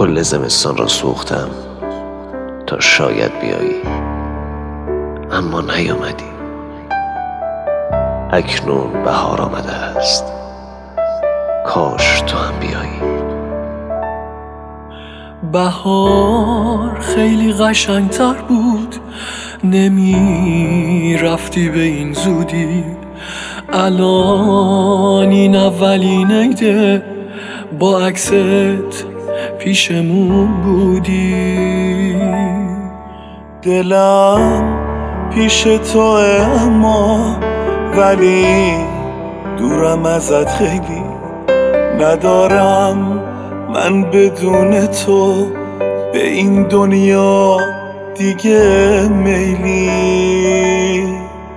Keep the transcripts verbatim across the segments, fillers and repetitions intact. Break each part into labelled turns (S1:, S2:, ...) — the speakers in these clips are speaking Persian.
S1: کل زمستان را سوختم تا شاید بیایی، اما نیامدی. اکنون بهار آمده است، کاش تو هم بیایی.
S2: بهار خیلی قشنگتر بود، نمی رفتی به این زودی. الان این اولین عیده با عکست پیشمون بودی.
S3: دلم پیش توه اما ولی دورم ازت خیلی. ندارم من بدون تو به این دنیا دیگه میلی.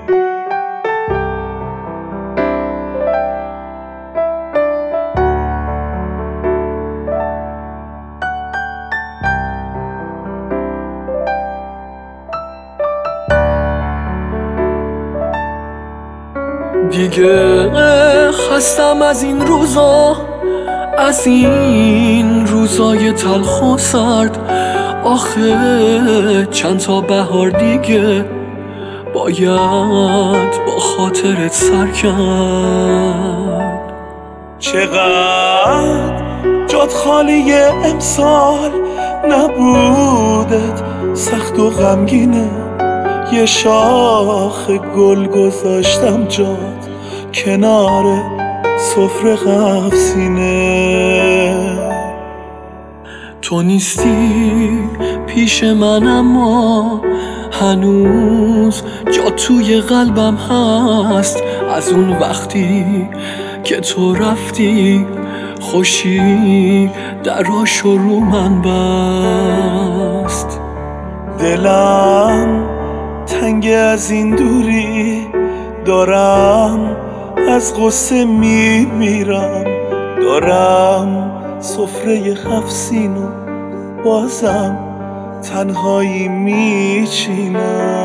S2: دیگه خستم از این روزا، از این روزای تلخ و سرد. آخه چند تا بهار دیگه باید با خاطرت سر کرد.
S3: چقدر جات خالیه امسال، نبودت سخت و غمگینه. یه شاخ گل گذاشتم جات کنار سفره قفسینه.
S2: تو نیستی پیش من اما هنوز جا توی قلبم هست. از اون وقتی که تو رفتی خوشی دراشو رو من بست.
S3: دلم تنگ از این دوری، دارم از غصه میمیرم. دارم سفره هفت سین و بازم تنهایی میچینم.